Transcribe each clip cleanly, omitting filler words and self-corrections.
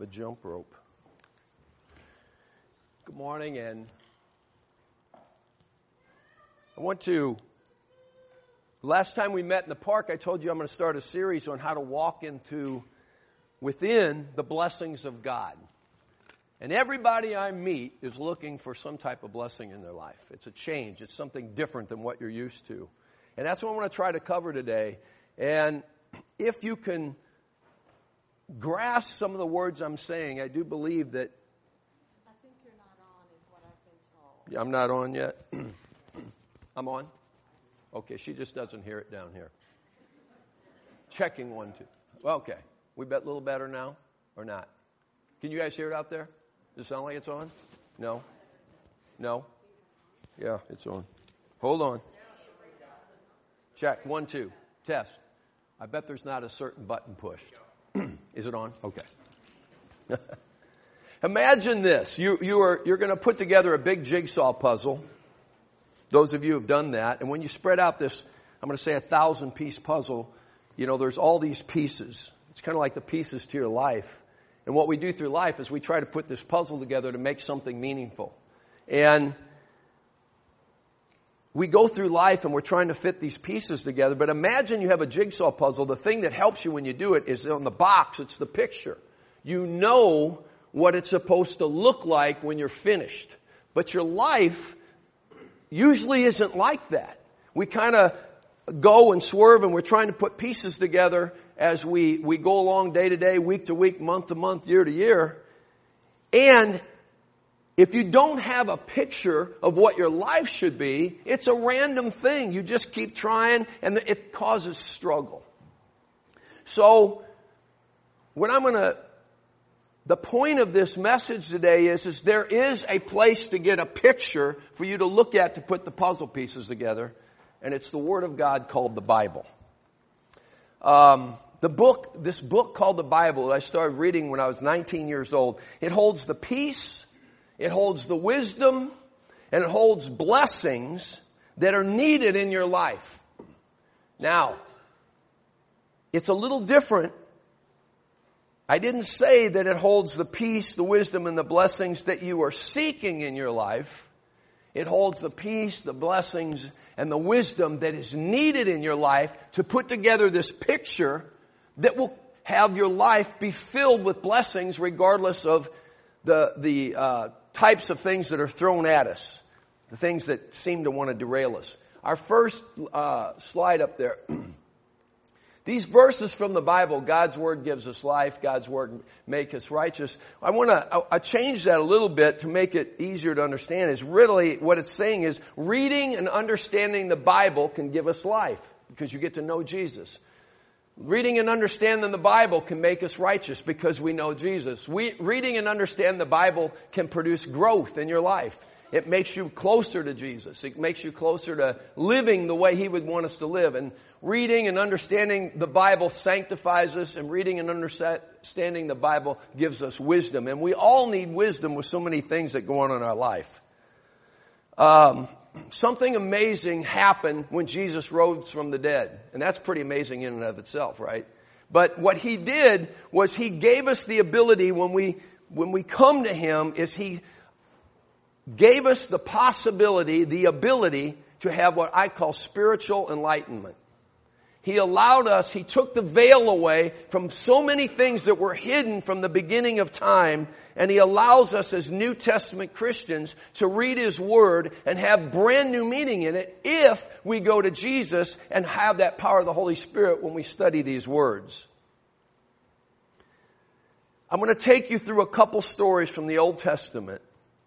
the jump rope. Good morning, and last time we met in the park, I told you I'm going to start a series on how to walk within the blessings of God. And everybody I meet is looking for some type of blessing in their life. It's a change. It's something different than what you're used to. And that's what I want to try to cover today. And if you can grasp some of the words I'm saying, I do believe that... I think you're not on, is what I've been told. I'm not on yet? I'm on? Okay, she just doesn't hear it down here. Checking 1, 2. Okay. We bet a little better now or not? Can you guys hear it out there? Does it sound like it's on? No? No? Yeah, it's on. Hold on. Check. 1, 2. Test. I bet there's not a certain button pushed. Is it on? Okay. Imagine this. You're going to put together a big jigsaw puzzle. Those of you who have done that. And when you spread out this, I'm going to say 1,000-piece puzzle, there's all these pieces. It's kind of like the pieces to your life. And what we do through life is we try to put this puzzle together to make something meaningful. And we go through life and we're trying to fit these pieces together. But imagine you have a jigsaw puzzle. The thing that helps you when you do it is on the box. It's the picture. You know what it's supposed to look like when you're finished. But your life usually isn't like that. We kind of go and swerve and we're trying to put pieces together as we go along day to day, week to week, month to month, year to year. And if you don't have a picture of what your life should be, it's a random thing. You just keep trying and it causes struggle. So the point of this message today is there is a place to get a picture for you to look at to put the puzzle pieces together. And it's the Word of God called the Bible. This book called the Bible that I started reading when I was 19 years old, it holds the peace, it holds the wisdom, and it holds blessings that are needed in your life. Now, it's a little different. I didn't say that it holds the peace, the wisdom, and the blessings that you are seeking in your life. It holds the peace, the blessings, and the wisdom that is needed in your life to put together this picture that will have your life be filled with blessings regardless of the types of things that are thrown at us, the things that seem to want to derail us. Our first slide up there. These verses from the Bible, God's Word gives us life, God's Word makes us righteous. I change that a little bit to make it easier to understand. Is really what it's saying is reading and understanding the Bible can give us life because you get to know Jesus. Reading and understanding the Bible can make us righteous because we know Jesus. Reading and understanding the Bible can produce growth in your life. It makes you closer to Jesus. It makes you closer to living the way He would want us to live. And reading and understanding the Bible sanctifies us, and reading and understanding the Bible gives us wisdom. And we all need wisdom with so many things that go on in our life. Something amazing happened when Jesus rose from the dead. And that's pretty amazing in and of itself, right? But what He did was He gave us the ability when we come to Him is He gave us the possibility, the ability to have what I call spiritual enlightenment. He took the veil away from so many things that were hidden from the beginning of time, and He allows us as New Testament Christians to read His Word and have brand new meaning in it if we go to Jesus and have that power of the Holy Spirit when we study these words. I'm going to take you through a couple stories from the Old Testament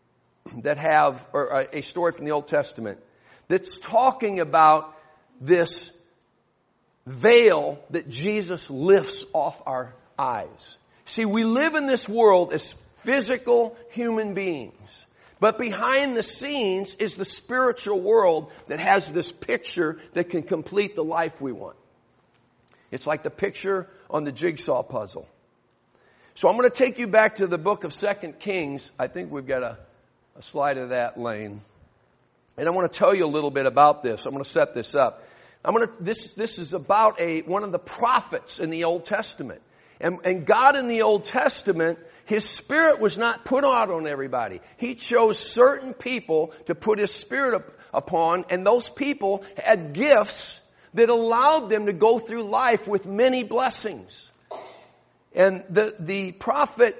a story from the Old Testament that's talking about this veil that Jesus lifts off our eyes. See, we live in this world as physical human beings, but behind the scenes is the spiritual world that has this picture that can complete the life we want. It's like the picture on the jigsaw puzzle. So I'm going to take you back to the book of 2 Kings. I think we've got a slide of that, Lane. And I want to tell you a little bit about this. I'm going to set this up. This is about one of the prophets in the Old Testament. And God in the Old Testament, His Spirit was not put out on everybody. He chose certain people to put His Spirit upon, and those people had gifts that allowed them to go through life with many blessings. And the prophet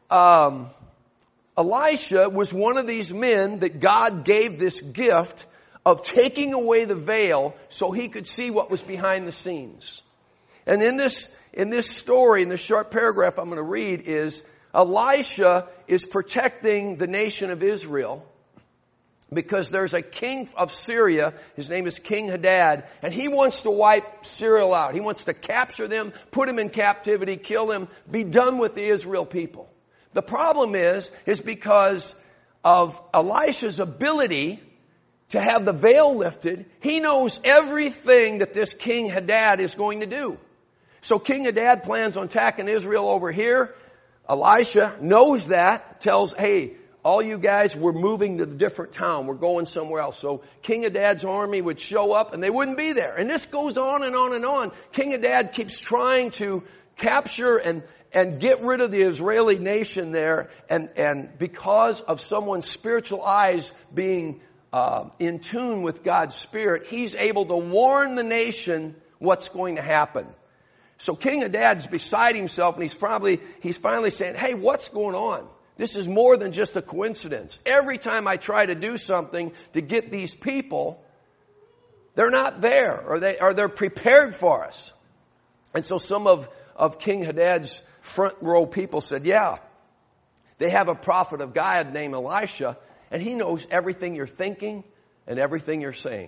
Elisha was one of these men that God gave this gift of taking away the veil so he could see what was behind the scenes. And in this story, in this short paragraph I'm going to read, is Elisha is protecting the nation of Israel because there's a king of Syria. His name is King Hadad, and he wants to wipe Syria out. He wants to capture them, put them in captivity, kill them, be done with the Israel people. The problem is because of Elisha's ability to have the veil lifted, he knows everything that this King Hadad is going to do. So King Hadad plans on attacking Israel over here. Elisha knows that, tells, hey, all you guys, we're moving to a different town. We're going somewhere else. So King Hadad's army would show up and they wouldn't be there. And this goes on and on and on. King Hadad keeps trying to capture and get rid of the Israeli nation there. And because of someone's spiritual eyes being in tune with God's Spirit, he's able to warn the nation what's going to happen. So King Hadad's beside himself, and he's finally saying, hey, what's going on? This is more than just a coincidence. Every time I try to do something to get these people, they're not there, or they're prepared for us. And so some of King Hadad's front row people said, yeah, they have a prophet of God named Elisha, and he knows everything you're thinking and everything you're saying.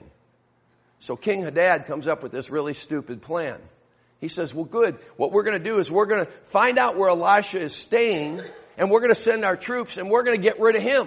So King Hadad comes up with this really stupid plan. He says, well, good. What we're going to do is we're going to find out where Elisha is staying, and we're going to send our troops, and we're going to get rid of him.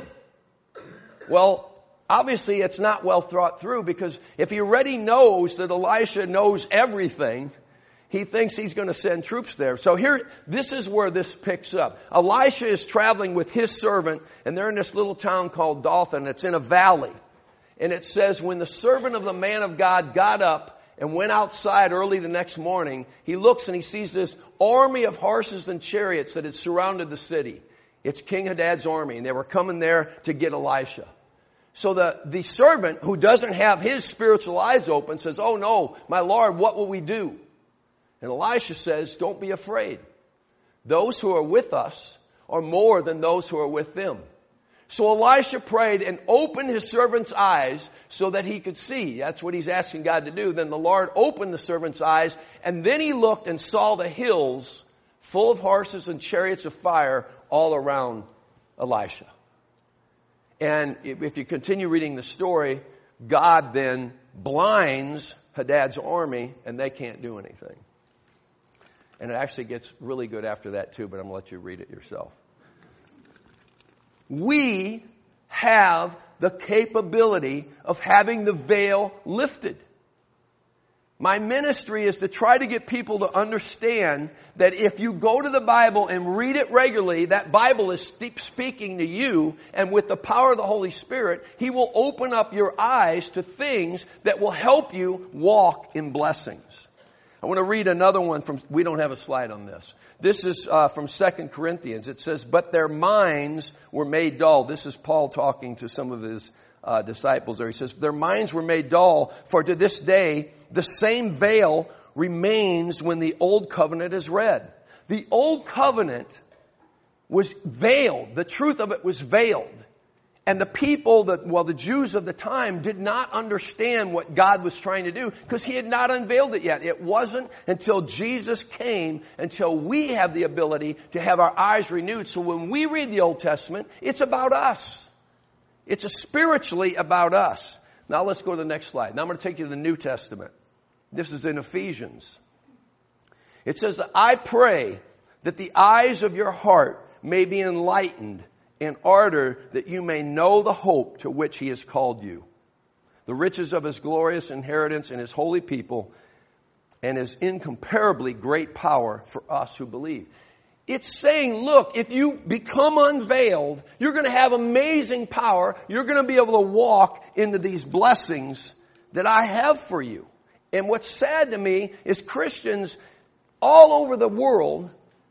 Well, obviously it's not well thought through, because if he already knows that Elisha knows everything, he thinks he's going to send troops there. So this is where this picks up. Elisha is traveling with his servant, and they're in this little town called Dothan. It's in a valley. And it says, when the servant of the man of God got up and went outside early the next morning, he looks and he sees this army of horses and chariots that had surrounded the city. It's King Hadad's army, and they were coming there to get Elisha. So the servant, who doesn't have his spiritual eyes open, says, oh no, my Lord, what will we do? And Elisha says, don't be afraid. Those who are with us are more than those who are with them. So Elisha prayed and opened his servant's eyes so that he could see. That's what he's asking God to do. Then the Lord opened the servant's eyes, and then he looked and saw the hills full of horses and chariots of fire all around Elisha. And if you continue reading the story, God then blinds Hadad's army, and they can't do anything. And it actually gets really good after that too, but I'm going to let you read it yourself. We have the capability of having the veil lifted. My ministry is to try to get people to understand that if you go to the Bible and read it regularly, that Bible is speaking to you, and with the power of the Holy Spirit, He will open up your eyes to things that will help you walk in blessings. I want to read another one we don't have a slide on this. This is from 2 Corinthians. It says, but their minds were made dull. This is Paul talking to some of his disciples there. He says, their minds were made dull, for to this day the same veil remains when the old covenant is read. The old covenant was veiled. The truth of it was veiled. And the people the Jews of the time did not understand what God was trying to do because He had not unveiled it yet. It wasn't until Jesus came, until we have the ability to have our eyes renewed. So when we read the Old Testament, it's about us. It's spiritually about us. Now let's go to the next slide. Now I'm going to take you to the New Testament. This is in Ephesians. It says, I pray that the eyes of your heart may be enlightened, in order that you may know the hope to which He has called you, the riches of His glorious inheritance in His holy people, and His incomparably great power for us who believe. It's saying, look, if you become unveiled, you're going to have amazing power. You're going to be able to walk into these blessings that I have for you. And what's sad to me is Christians all over the world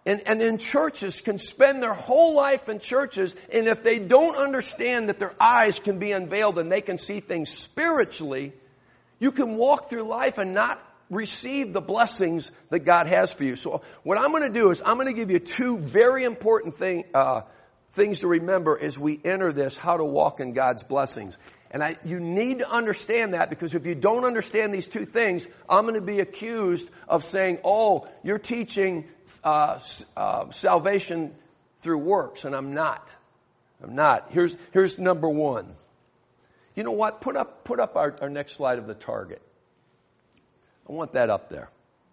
and in churches can spend their whole life in churches, and if they don't understand that their eyes can be unveiled and they can see things spiritually, you can walk through life and not receive the blessings that God has for you. So what I'm going to do is I'm going to give you two very important things to remember as we enter this, how to walk in God's blessings. And you need to understand that, because if you don't understand these two things, I'm going to be accused of saying, oh, you're teaching salvation through works, and I'm not. I'm not. Here's number one. You know what? Put up our next slide of the target. I want that up there.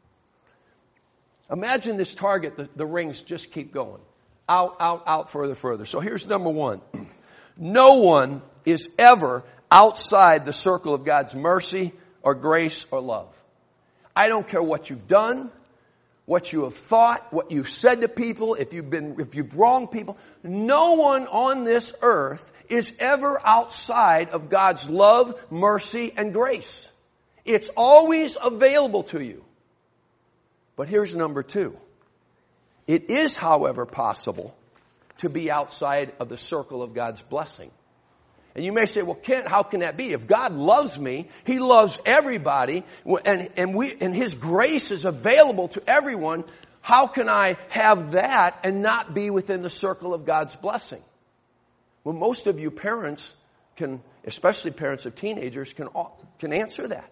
Imagine this target, the rings just keep going. Out, further. So here's number one. No one is ever outside the circle of God's mercy or grace or love. I don't care what you've done, what you have thought, what you've said to people, if you've wronged people. No one on this earth is ever outside of God's love, mercy, and grace. It's always available to you. But here's number two. It is, however, possible to be outside of the circle of God's blessing. And you may say, well, Kent, how can that be? If God loves me, He loves everybody, and His grace is available to everyone, how can I have that and not be within the circle of God's blessing? Well, most of you parents can, especially parents of teenagers, can answer that.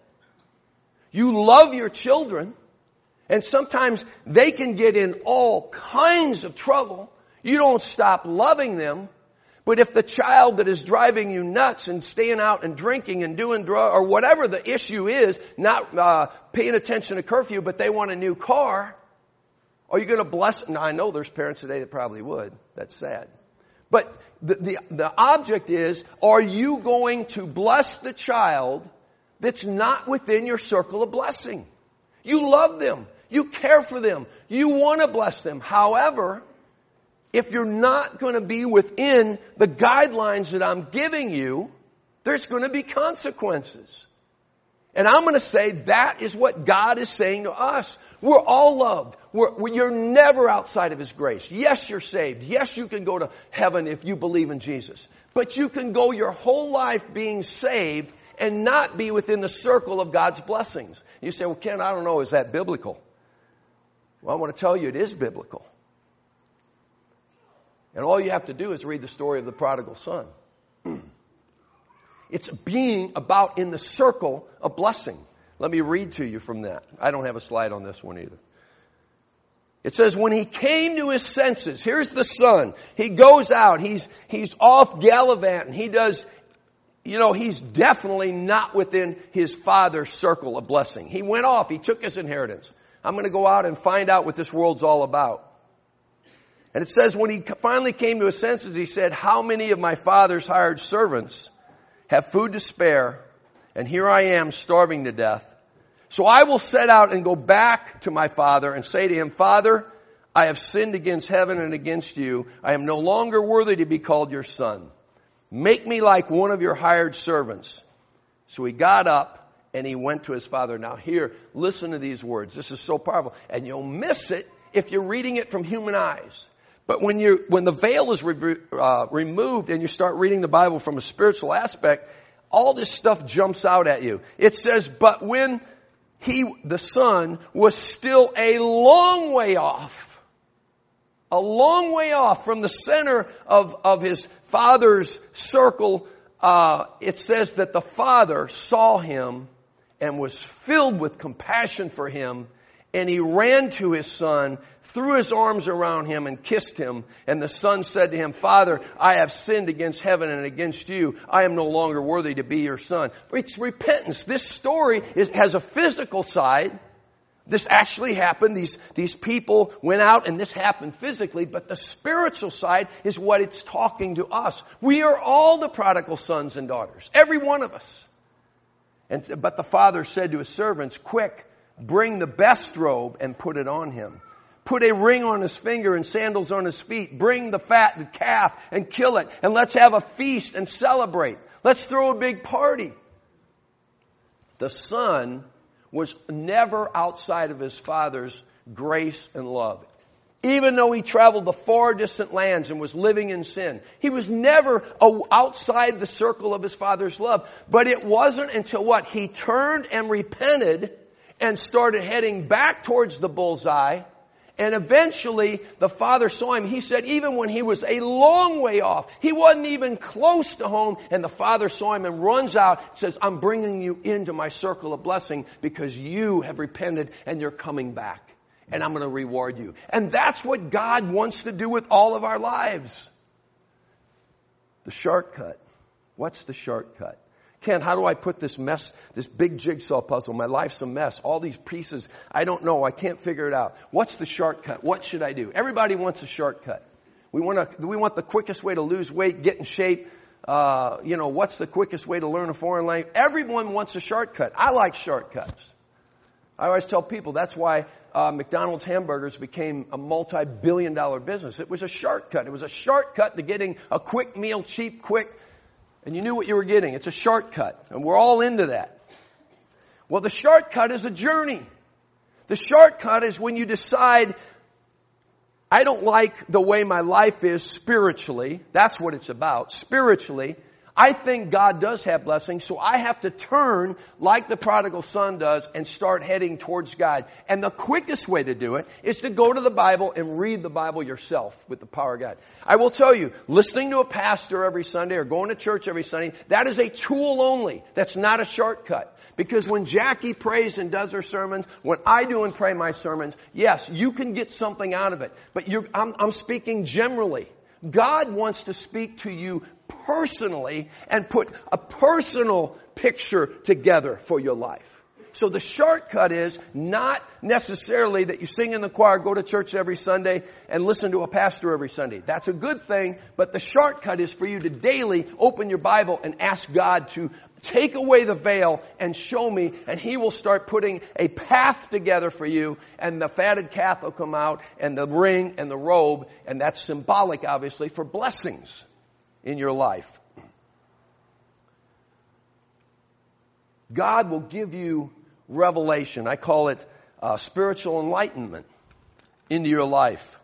You love your children, and sometimes they can get in all kinds of trouble. You don't stop loving them. But if the child that is driving you nuts and staying out and drinking and doing drugs, or whatever the issue is, not paying attention to curfew, but they want a new car, are you going to bless them? Now, I know there's parents today that probably would. That's sad. But the object is, are you going to bless the child that's not within your circle of blessing? You love them. You care for them. You want to bless them. However, if you're not going to be within the guidelines that I'm giving you, there's going to be consequences. And I'm going to say that is what God is saying to us. We're all loved. You're never outside of His grace. Yes, you're saved. Yes, you can go to heaven if you believe in Jesus. But you can go your whole life being saved and not be within the circle of God's blessings. You say, well, Ken, I don't know, is that biblical? Well, I want to tell you it is biblical. And all you have to do is read the story of the prodigal son. It's being about in the circle of blessing. Let me read to you from that. I don't have a slide on this one either. It says, when he came to his senses, here's the son. He goes out. He's off gallivanting. He does, he's definitely not within his father's circle of blessing. He went off. He took his inheritance. I'm going to go out and find out what this world's all about. And it says, when he finally came to his senses, he said, how many of my father's hired servants have food to spare, and here I am starving to death? So I will set out and go back to my father and say to him, Father, I have sinned against heaven and against you. I am no longer worthy to be called your son. Make me like one of your hired servants. So he got up and he went to his father. Now here, listen to these words. This is so powerful. And you'll miss it if you're reading it from human eyes. But when the veil is removed and you start reading the Bible from a spiritual aspect, all this stuff jumps out at you. It says, but when the son was still a long way off from the center of his father's circle, it says that the father saw him and was filled with compassion for him, and he ran to his son, threw his arms around him and kissed him. And the son said to him, Father, I have sinned against heaven and against you. I am no longer worthy to be your son. It's repentance. This story has a physical side. This actually happened. These people went out and this happened physically. But the spiritual side is what it's talking to us. We are all the prodigal sons and daughters. Every one of us. But the father said to his servants, quick, bring the best robe and put it on him. Put a ring on his finger and sandals on his feet. Bring the fattened calf and kill it. And let's have a feast and celebrate. Let's throw a big party. The son was never outside of his father's grace and love. Even though he traveled to far distant lands and was living in sin. He was never outside the circle of his Father's love. But it wasn't until what? He turned and repented and started heading back towards the bullseye. And eventually the Father saw him. He said even when he was a long way off, he wasn't even close to home, and the Father saw him and runs out and says, I'm bringing you into my circle of blessing because you have repented and you're coming back. And I'm going to reward you. And that's what God wants to do with all of our lives. The shortcut. What's the shortcut? Ken, how do I put this mess, this big jigsaw puzzle? My life's a mess. All these pieces, I don't know. I can't figure it out. What's the shortcut? What should I do? Everybody wants a shortcut. We want the quickest way to lose weight, get in shape. What's the quickest way to learn a foreign language? Everyone wants a shortcut. I like shortcuts. I always tell people that's why McDonald's hamburgers became a multi-billion-dollar business. It was a shortcut. It was a shortcut to getting a quick meal, cheap, quick, and you knew what you were getting. It's a shortcut, and we're all into that. Well, the shortcut is a journey. The shortcut is when you decide, I don't like the way my life is spiritually. That's what it's about, spiritually. I think God does have blessings, so I have to turn like the prodigal son does and start heading towards God. And the quickest way to do it is to go to the Bible and read the Bible yourself with the power of God. I will tell you, listening to a pastor every Sunday or going to church every Sunday, that is a tool only. That's not a shortcut. Because when Jackie prays and does her sermons, when I do and pray my sermons, yes, you can get something out of it. But I'm speaking generally. God wants to speak to you personally and put a personal picture together for your life. So the shortcut is not necessarily that you sing in the choir, go to church every Sunday, and listen to a pastor every Sunday. That's a good thing, but the shortcut is for you to daily open your Bible and ask God to take away the veil and show me, and He will start putting a path together for you, and the fatted calf will come out, and the ring and the robe, and that's symbolic, obviously, for blessings in your life. God will give you revelation. I call it spiritual enlightenment into your life.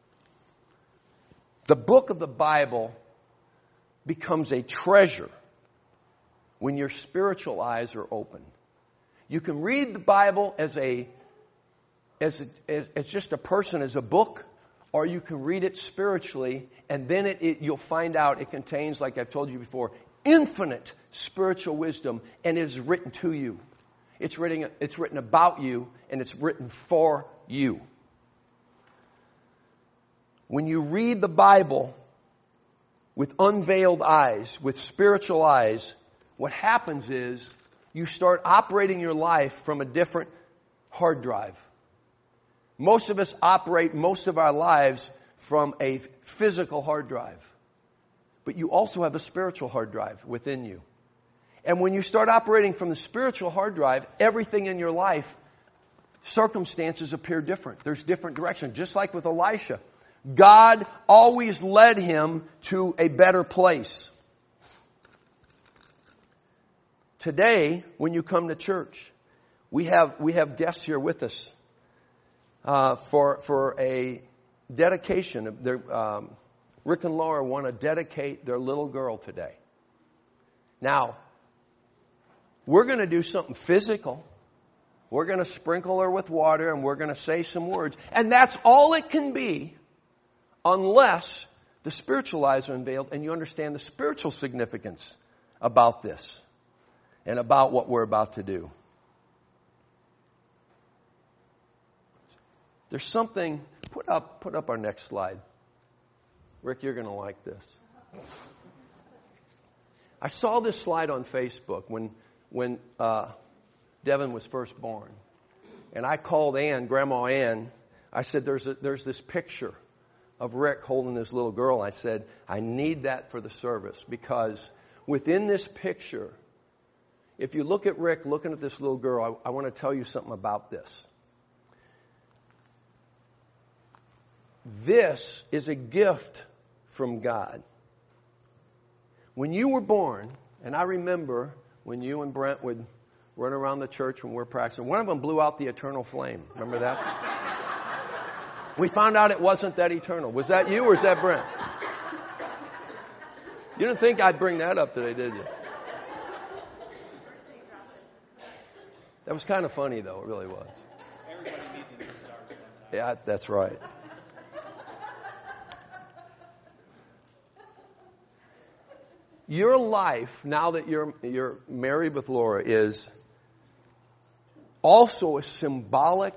The book of the Bible becomes a treasure when your spiritual eyes are open. You can read the Bible as just a person, as a book, or you can read it spiritually, and then you'll find out it contains, like I've told you before, infinite spiritual wisdom, and it is written to you. It's written about you, and it's written for you. When you read the Bible with unveiled eyes, with spiritual eyes, what happens is you start operating your life from a different hard drive. Most of us operate most of our lives from a physical hard drive. But you also have a spiritual hard drive within you. And when you start operating from the spiritual hard drive, everything in your life, circumstances appear different. There's different direction. Just like with Elisha. God always led him to a better place. Today, when you come to church, we have guests here with us for a dedication. Rick and Laura want to dedicate their little girl today. Now, we're going to do something physical. We're going to sprinkle her with water and we're going to say some words. And that's all it can be unless the spiritual eyes are unveiled and you understand the spiritual significance about this and about what we're about to do. There's something, put up our next slide. Rick, you're going to like this. I saw this slide on Facebook when Devin was first born. And I called Ann, Grandma Ann. I said, there's this picture of Rick holding this little girl. I said, I need that for the service because within this picture, if you look at Rick looking at this little girl, I want to tell you something about this. This is a gift from God. When you were born, and I remember when you and Brent would run around the church when we were practicing, one of them blew out the eternal flame. Remember that? We found out it wasn't that eternal. Was that you or is that Brent? You didn't think I'd bring that up today, did you? That was kind of funny, though. It really was. Everybody needs a new start sometimes. Yeah, that's right. Your life, now that you're married with Laura, is also a symbolic.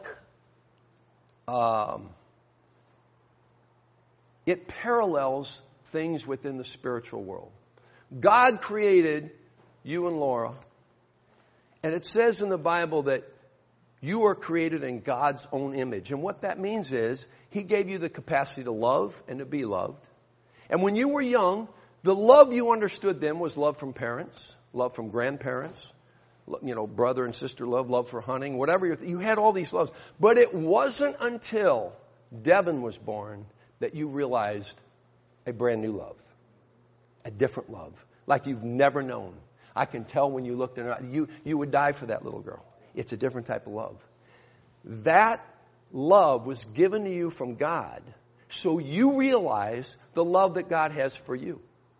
It parallels things within the spiritual world. God created you and Laura, and it says in the Bible that you are created in God's own image. And what that means is He gave you the capacity to love and to be loved. And when you were young, the love you understood then was love from parents, love from grandparents, brother and sister love for hunting, whatever. You had all these loves. But it wasn't until Devin was born that you realized a brand new love, a different love, like you've never known. I can tell when you looked at her, you would die for that little girl. It's a different type of love. That love was given to you from God, so you realize the love that God has for you.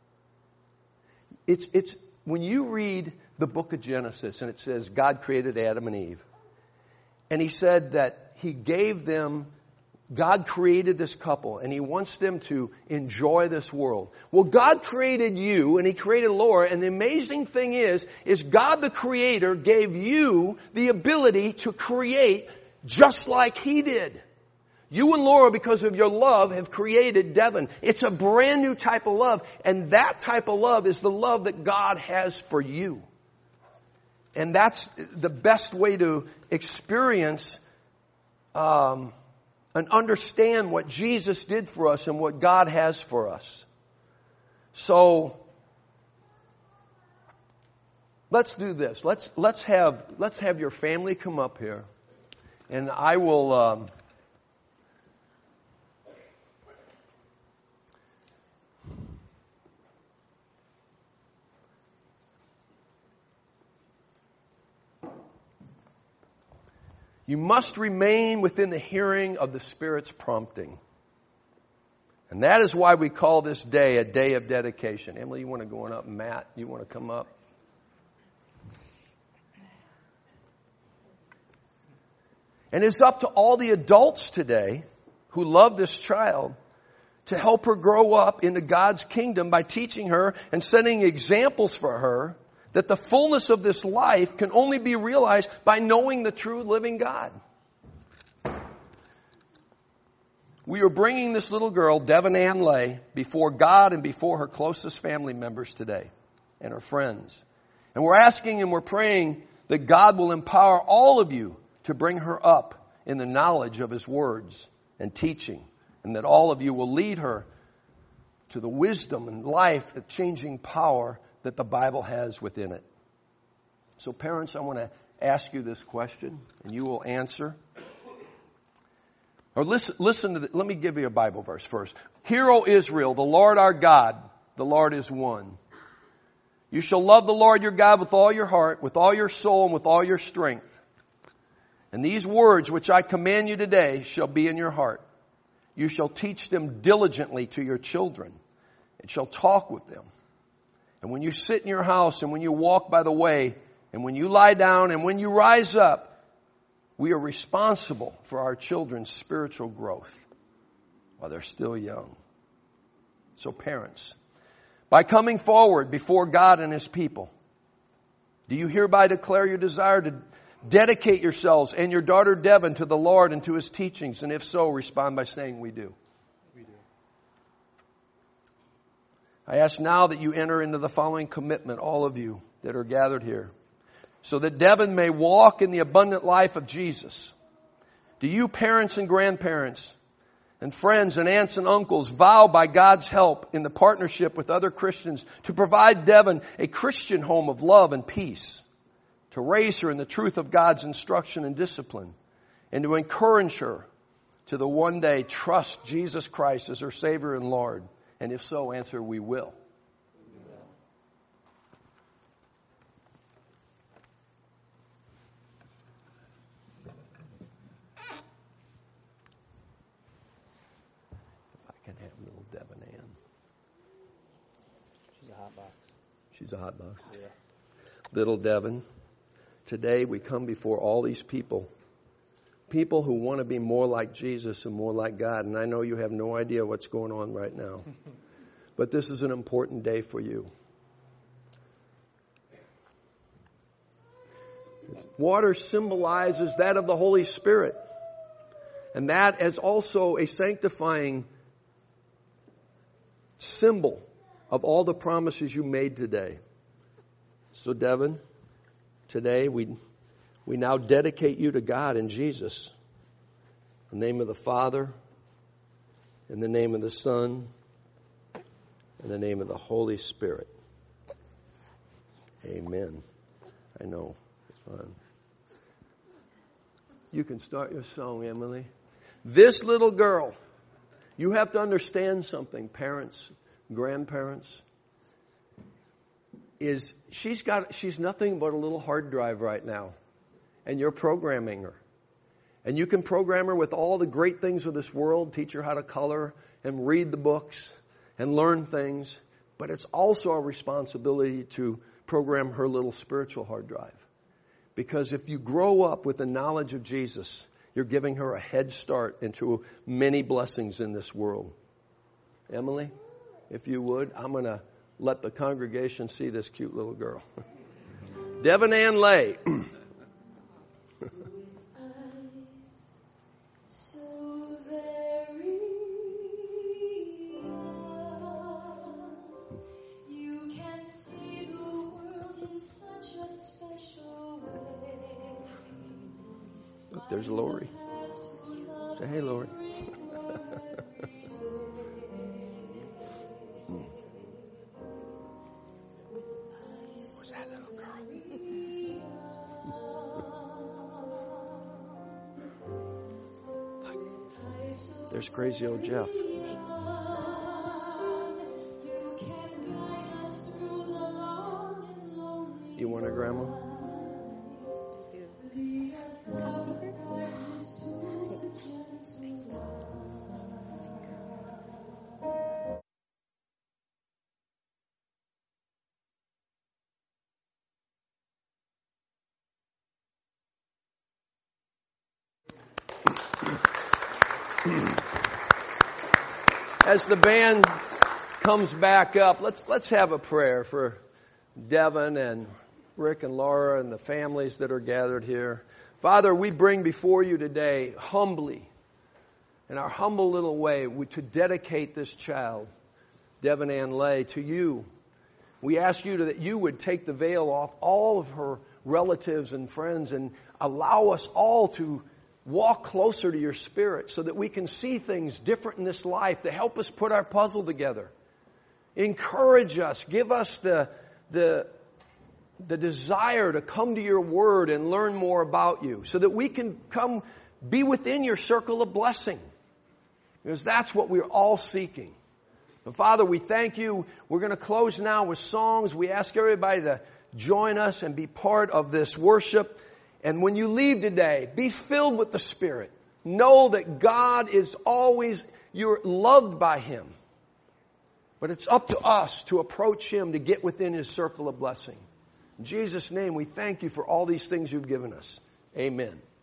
It's when you read the book of Genesis and it says God created Adam and Eve, and He said that He gave them, God created this couple and He wants them to enjoy this world. Well, God created you and He created Laura, and the amazing thing is God the Creator gave you the ability to create just like He did. You and Laura, because of your love, have created Devin. It's a brand new type of love, and that type of love is the love that God has for you. And that's the best way to experience and understand what Jesus did for us and what God has for us. So let's do this. Let's have your family come up here, and I will. You must remain within the hearing of the Spirit's prompting. And that is why we call this day a day of dedication. Emily, you want to go on up? Matt, you want to come up? And it's up to all the adults today who love this child to help her grow up into God's kingdom by teaching her and setting examples for her that the fullness of this life can only be realized by knowing the true living God. We are bringing this little girl, Devin Ann Lay, before God and before her closest family members today and her friends. And we're asking and we're praying that God will empower all of you to bring her up in the knowledge of His words and teaching, and that all of you will lead her to the wisdom and life-changing power that the Bible has within it. So parents, I want to ask you this question, and you will answer. Or listen to let me give you a Bible verse first. Hear, O Israel, the Lord our God, the Lord is one. You shall love the Lord your God with all your heart, with all your soul, and with all your strength. And these words which I command you today shall be in your heart. You shall teach them diligently to your children, and shall talk with them. And when you sit in your house, and when you walk by the way, and when you lie down, and when you rise up, we are responsible for our children's spiritual growth while they're still young. So parents, by coming forward before God and His people, do you hereby declare your desire to dedicate yourselves and your daughter Devin to the Lord and to His teachings? And if so, respond by saying, we do. I ask now that you enter into the following commitment, all of you that are gathered here, so that Devin may walk in the abundant life of Jesus. Do you parents and grandparents and friends and aunts and uncles vow by God's help in the partnership with other Christians to provide Devin a Christian home of love and peace, to raise her in the truth of God's instruction and discipline, and to encourage her to the one day trust Jesus Christ as her Savior and Lord? And if so, answer, we will. hot box. She's a hot box. Yeah. Little Devin, today we come before all these people. People who want to be more like Jesus and more like God. And I know you have no idea what's going on right now. But this is an important day for you. Water symbolizes that of the Holy Spirit. And that is also a sanctifying symbol of all the promises you made today. So Devin, today we now dedicate you to God and Jesus. In the name of the Father, in the name of the Son, in the name of the Holy Spirit. Amen. I know. It's fun. You can start your song, Emily. This little girl, you have to understand something, parents, grandparents, she's nothing but a little hard drive right now. And you're programming her. And you can program her with all the great things of this world, teach her how to color and read the books and learn things. But it's also our responsibility to program her little spiritual hard drive. Because if you grow up with the knowledge of Jesus, you're giving her a head start into many blessings in this world. Emily, if you would, I'm going to let the congregation see this cute little girl. Devin Ann Lay. There's Lori. Say, hey, Lori. Who's that little girl? There's crazy old Jeff. You want her, Grandma? As the band comes back up, let's have a prayer for Devin and Rick and Laura and the families that are gathered here. Father, we bring before you today humbly, in our humble little way, to dedicate this child, Devin Ann Lay, to you. We ask you that you would take the veil off all of her relatives and friends and allow us all to walk closer to your Spirit so that we can see things different in this life to help us put our puzzle together. Encourage us. Give us the desire to come to your word and learn more about you so that we can come be within your circle of blessing. Because that's what we're all seeking. And Father, we thank you. We're going to close now with songs. We ask everybody to join us and be part of this worship. And when you leave today, be filled with the Spirit. Know that God is always, you're loved by Him. But it's up to us to approach Him to get within His circle of blessing. In Jesus' name, we thank you for all these things you've given us. Amen.